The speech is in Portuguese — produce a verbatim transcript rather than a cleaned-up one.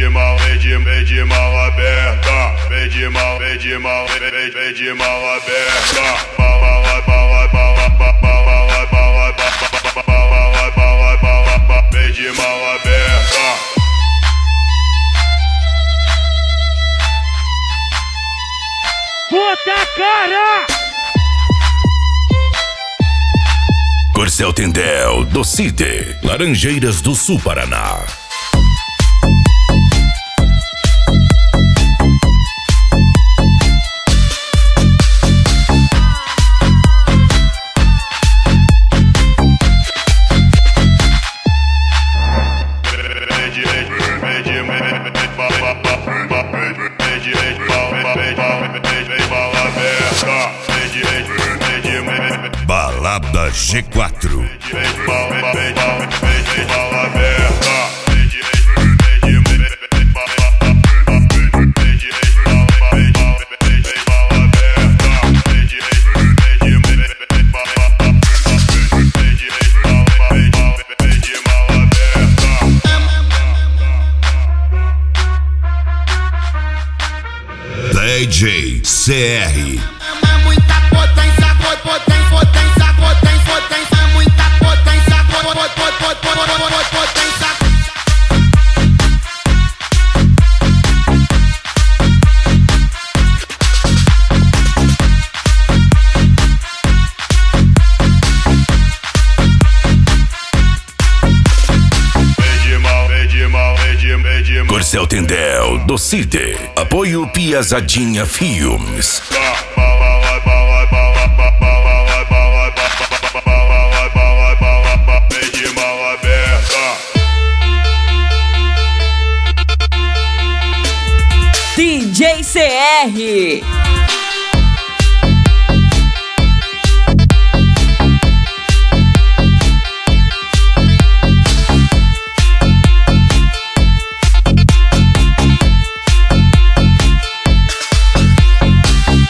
de mal, vem de, vem de mal aberta. Vem de mal, vem de mal, vem, vem, vem de mal aberta. Bala, bala, bala, bala, bala, bala, bala, bala, bala, vem de mal aberta. Puta cara! Corcel Tendel, do Cide, Laranjeiras do Sul, Paraná. Balada G quatro. D J C R. É muita potência, potência, potência, potência, potência, é muita potência, potência, potência. Corcel Tendel, do Cide. Apoio Piazadinha Filmes. D J C R.